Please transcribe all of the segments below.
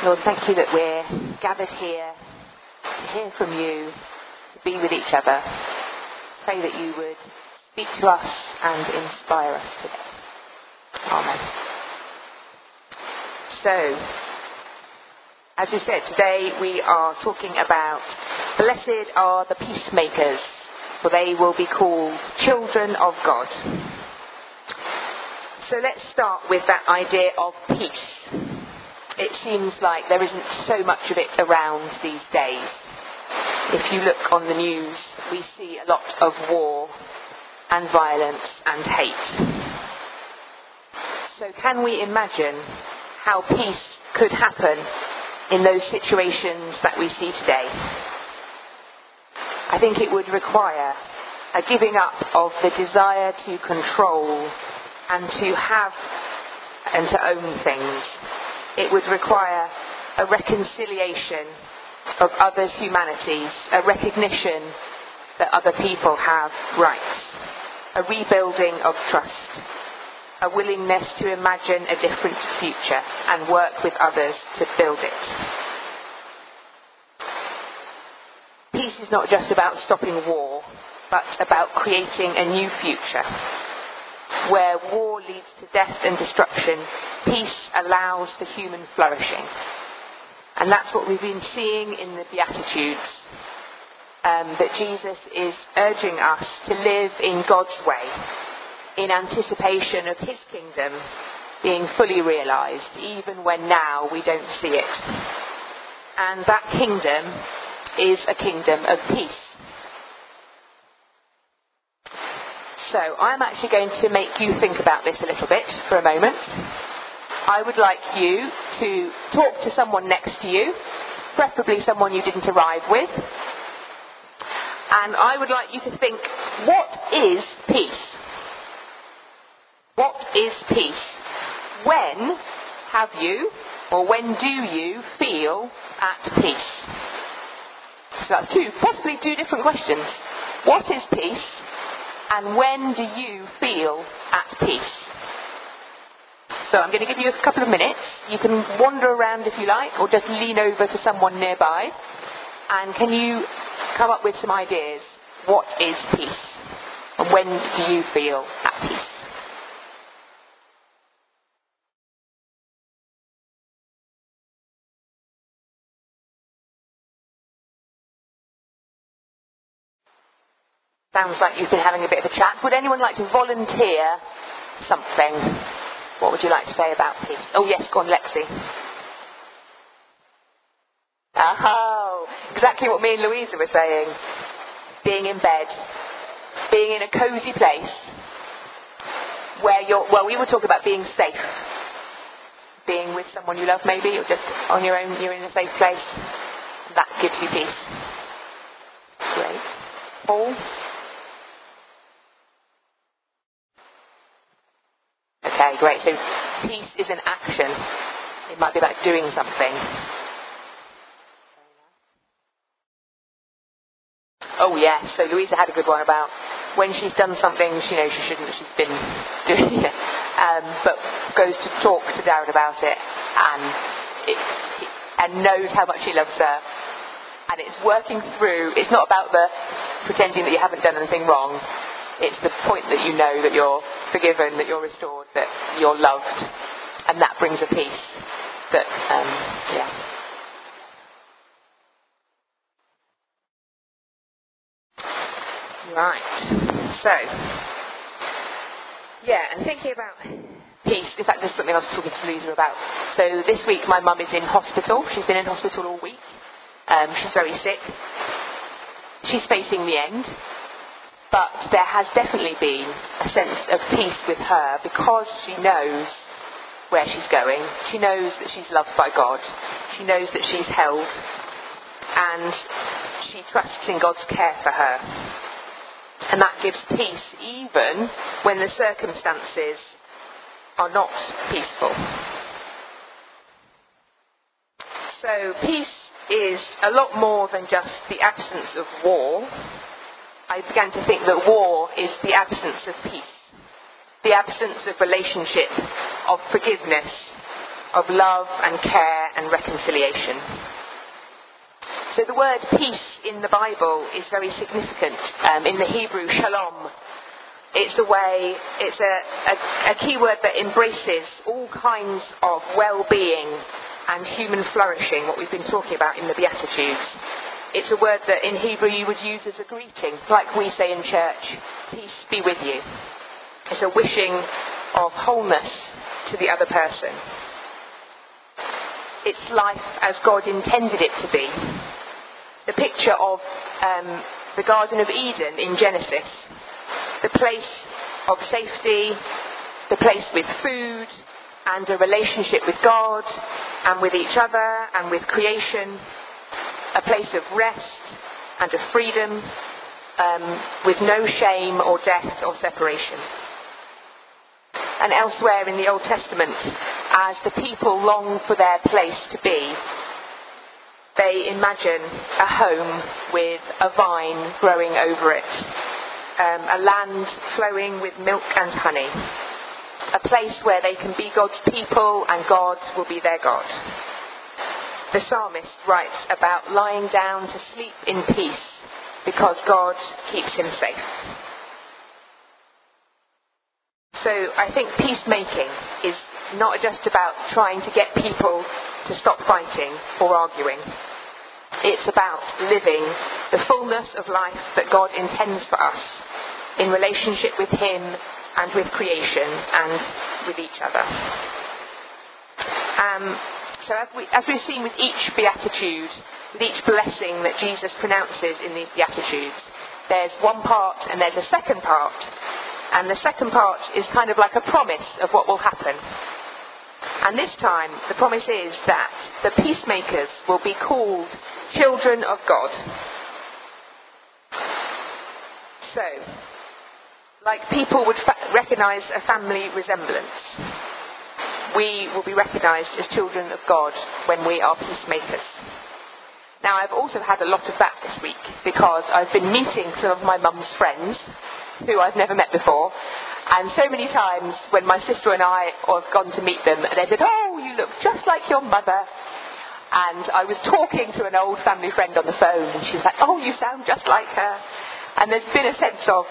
Lord, thank you that we're gathered here to hear from you, to be with each other. Pray that you would speak to us and inspire us today. Amen. So, as we said, today we are talking about blessed are the peacemakers, for they will be called children of God. So let's start with that idea of peace. It seems like there isn't so much of it around these days. If you look on the news, we see a lot of war and violence and hate. So can we imagine how peace could happen in those situations that we see today? I think it would require a giving up of the desire to control and to have and to own things. It would require a reconciliation of others' humanities, a recognition that other people have rights, a rebuilding of trust, a willingness to imagine a different future and work with others to build it. Peace is not just about stopping war, but about creating a new future. Where war leads to death and destruction, peace allows for human flourishing. And that's what we've been seeing in the Beatitudes, that Jesus is urging us to live in God's way, in anticipation of his kingdom being fully realised, even when now we don't see it. And that kingdom is a kingdom of peace. So I'm actually going to make you think about this a little bit for a moment. I would like you to talk to someone next to you, preferably someone you didn't arrive with. And I would like you to think, what is peace? What is peace? When have you, or when do you feel at peace? So that's possibly two different questions. What is peace? And when do you feel at peace? So I'm going to give you a couple of minutes. You can wander around if you like, or just lean over to someone nearby. And can you come up with some ideas? What is peace? And when do you feel at peace? Sounds like you've been having a bit of a chat. Would anyone like to volunteer something? What would you like to say about peace? Oh yes, go on, Lexi. Oh, exactly what me and Louisa were saying. Being in bed, being in a cosy place where we were talking about being safe. Being with someone you love maybe, or just on your own, you're in a safe place. That gives you peace. Great. Paul? Okay, great. So peace is an action. It might be about doing something. Oh yes, so Louisa had a good one about when she's done something she knows she shouldn't, she's been doing it, but goes to talk to Darren about it and knows how much he loves her. And it's working through, it's not about the pretending that you haven't done anything wrong. It's the point that you know that you're forgiven, that you're restored, that you're loved. And that brings a peace that, Right. So, and thinking about peace, in fact, this is something I was talking to Lisa about. So this week my mum is in hospital. She's been in hospital all week. She's very sick. She's facing the end. But there has definitely been a sense of peace with her because she knows where she's going. She knows that she's loved by God. She knows that she's held. And she trusts in God's care for her. And that gives peace even when the circumstances are not peaceful. So peace is a lot more than just the absence of war. I began to think that war is the absence of peace, the absence of relationship, of forgiveness, of love and care and reconciliation. So the word peace in the Bible is very significant. In the Hebrew, shalom, it's a key word that embraces all kinds of well-being and human flourishing, what we've been talking about in the Beatitudes. It's a word that in Hebrew you would use as a greeting, like we say in church, peace be with you. It's a wishing of wholeness to the other person. It's life as God intended it to be. The picture of the Garden of Eden in Genesis, the place of safety, the place with food and a relationship with God and with each other and with creation, a place of rest and of freedom, with no shame or death or separation. And elsewhere in the Old Testament, as the people long for their place to be, they imagine a home with a vine growing over it, a land flowing with milk and honey, a place where they can be God's people and God will be their God. The psalmist writes about lying down to sleep in peace because God keeps him safe. So I think peacemaking is not just about trying to get people to stop fighting or arguing. It's about living the fullness of life that God intends for us in relationship with him and with creation and with each other. So as we've seen with each beatitude, with each blessing that Jesus pronounces in these beatitudes, there's one part and there's a second part. And the second part is kind of like a promise of what will happen. And this time, the promise is that the peacemakers will be called children of God. So, like people would recognise a family resemblance, we will be recognised as children of God when we are peacemakers. Now, I've also had a lot of that this week because I've been meeting some of my mum's friends who I've never met before, and so many times when my sister and I have gone to meet them, they said, "Oh, you look just like your mother." And I was talking to an old family friend on the phone, and she was like, "Oh, you sound just like her." And there's been a sense of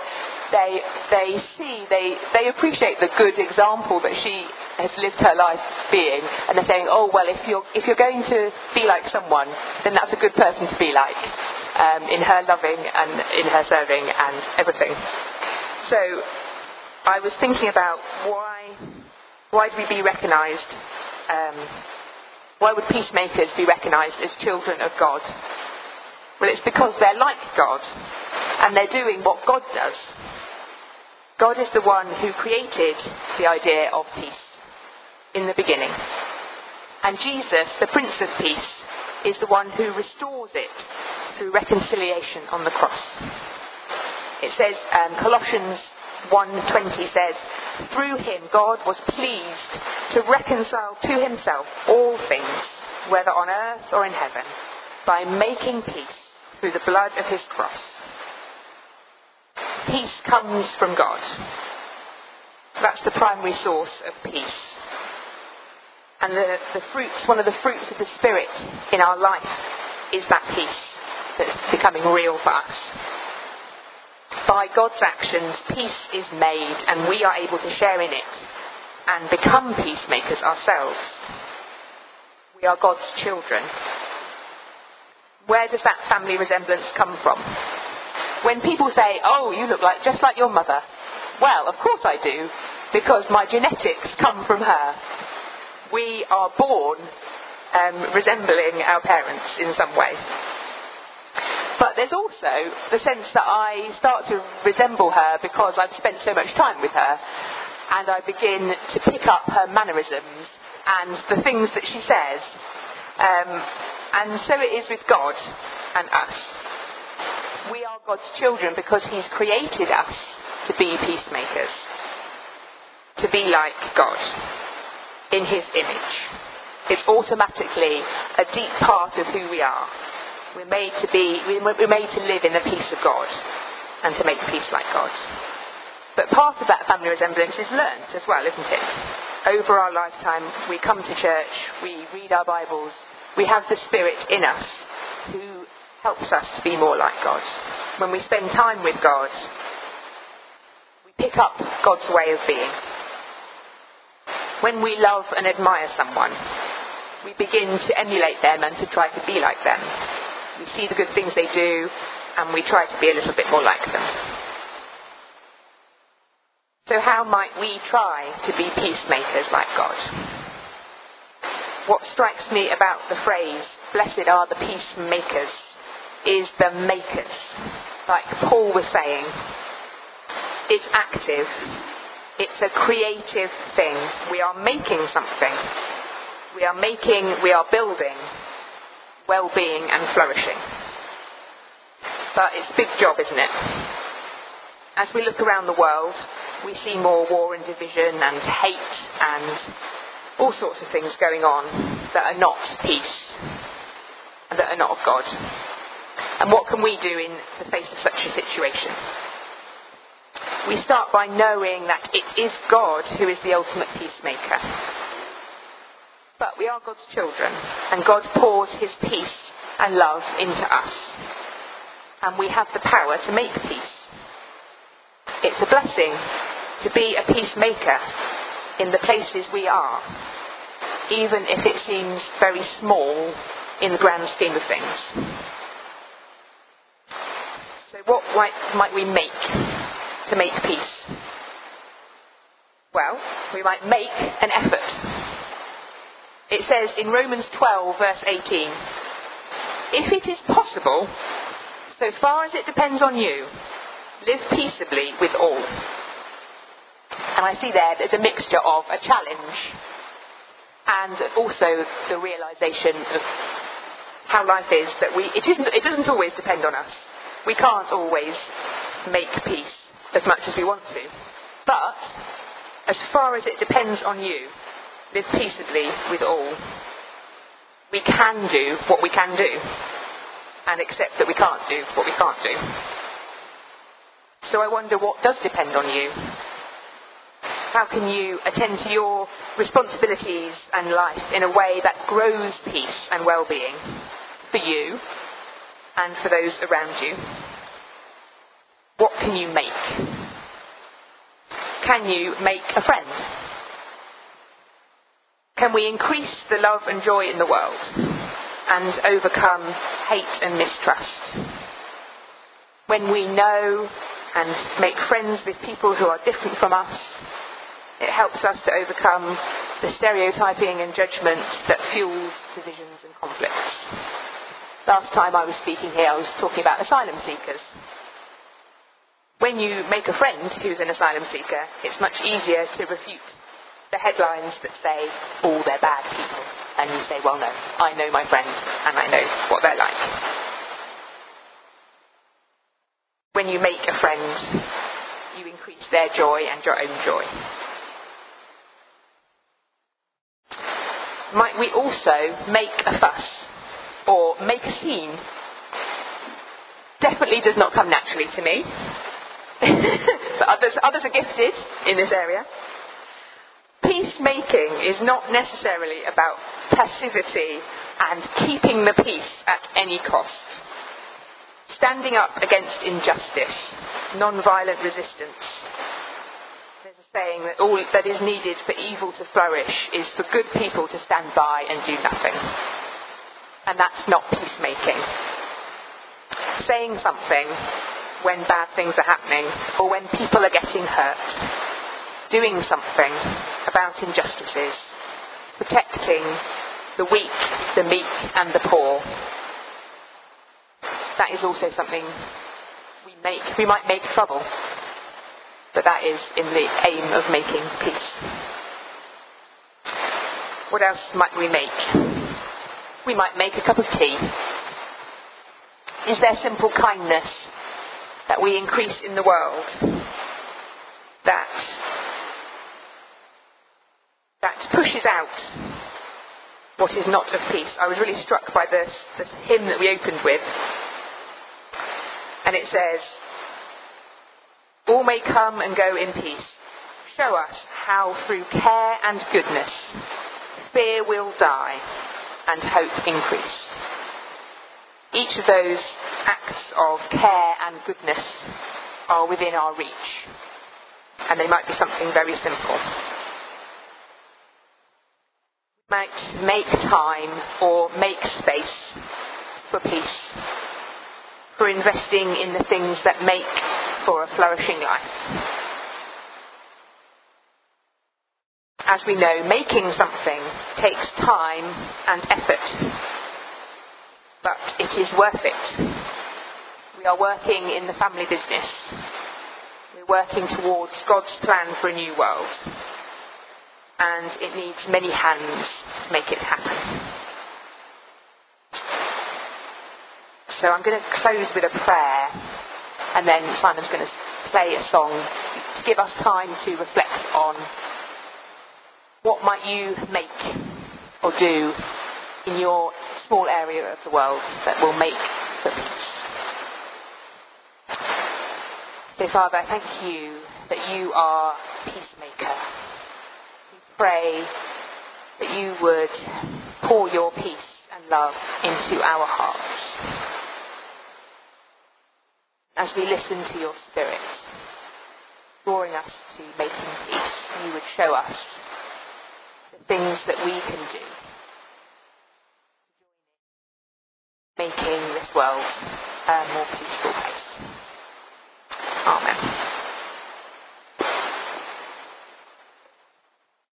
they appreciate the good example that she has lived her life being, and they're saying, "Oh, well, if you're going to be like someone, then that's a good person to be like, in her loving and in her serving and everything." So I was thinking about why do we be recognised? Why would peacemakers be recognised as children of God? Well, it's because they're like God, and they're doing what God does. God is the one who created the idea of peace in the beginning. And Jesus, the Prince of Peace, is the one who restores it through reconciliation on the cross. It says, Colossians 1:20 says, "Through him God was pleased to reconcile to himself all things, whether on earth or in heaven, by making peace through the blood of his cross." Peace comes from God. That's the primary source of peace. And one of the fruits of the Spirit in our life is that peace that's becoming real for us. By God's actions, peace is made, and we are able to share in it and become peacemakers ourselves. We are God's children. Where does that family resemblance come from? When people say, "Oh, you look just like your mother," well, of course I do, because my genetics come from her. We are born resembling our parents in some way. But there's also the sense that I start to resemble her because I've spent so much time with her, and I begin to pick up her mannerisms and the things that she says. And so it is with God and us. We are God's children because he's created us to be peacemakers, to be like God, in his image. It's automatically a deep part of who we are. We're made to live in the peace of God and to make peace like God. But part of that family resemblance is learnt as well, isn't it? over our lifetime, we come to church, we read our Bibles, we have the Spirit in us who helps us to be more like God. When we spend time with God, we pick up God's way of being. When we love and admire someone, we begin to emulate them and to try to be like them. We see the good things they do, and we try to be a little bit more like them. So how might we try to be peacemakers like God? What strikes me about the phrase, blessed are the peacemakers, is the makers. Like Paul was saying, it's active, it's a creative thing. We are making something. We are building well-being and flourishing. But it's a big job, isn't it? As we look around the world, we see more war and division and hate and all sorts of things going on that are not peace and that are not of God. And what can we do in the face of such a situation? We start by knowing that it is God who is the ultimate peacemaker. But we are God's children, and God pours his peace and love into us. And we have the power to make peace. It's a blessing to be a peacemaker in the places we are, even if it seems very small in the grand scheme of things. So what might we make to make peace? Well, we might make an effort. It says in Romans 12, verse 18, if it is possible, so far as it depends on you, live peaceably with all. And I see there's a mixture of a challenge and also the realisation of how life is, that it doesn't always depend on us. We can't always make peace as much as we want to. But as far as it depends on you, live peaceably with all. We can do what we can do and accept that we can't do what we can't do. So I wonder, what does depend on you? How can you attend to your responsibilities and life in a way that grows peace and well-being for you and for those around you? What can you make? Can you make a friend? Can we increase the love and joy in the world and overcome hate and mistrust? When we know and make friends with people who are different from us, it helps us to overcome the stereotyping and judgment that fuels divisions and conflicts. Last time I was speaking here, I was talking about asylum seekers. When you make a friend who's an asylum seeker, it's much easier to refute the headlines that say, oh, they're bad people. And you say, well, no, I know my friends and I know what they're like. When you make a friend, you increase their joy and your own joy. Might we also make a fuss or make a scene? Definitely does not come naturally to me. But others are gifted in this area. Peacemaking is not necessarily about passivity and keeping the peace at any cost. Standing up against injustice, non-violent resistance. There's a saying that all that is needed for evil to flourish is for good people to stand by and do nothing. And that's not peacemaking. Saying something when bad things are happening or when people are getting hurt. Doing something about injustices. Protecting the weak, the meek and the poor. That is also something we might make trouble, but that is in the aim of making peace. What else might we make? We might make a cup of tea. Is there simple kindness that we increase in the world that pushes out what is not of peace? I was really struck by the hymn that we opened with. And it says, all may come and go in peace. show us how through care and goodness fear will die and hope increase. Each of those acts of care and goodness are within our reach, and they might be something very simple. We might make time or make space for peace, for investing in the things that make for a flourishing life. As we know, making something takes time and effort, but it is worth it. We are working in the family business. We're working towards God's plan for a new world, and it needs many hands to make it happen. So I'm going to close with a prayer, and then Simon's going to play a song to give us time to reflect on what might you make or do in your small area of the world that will make for peace. So Father, thank you that you are peacemaker. We pray that you would pour your peace and love into our hearts. As we listen to your Spirit, drawing us to making peace, you would show us the things that we can do, making this world a more peaceful place. Amen.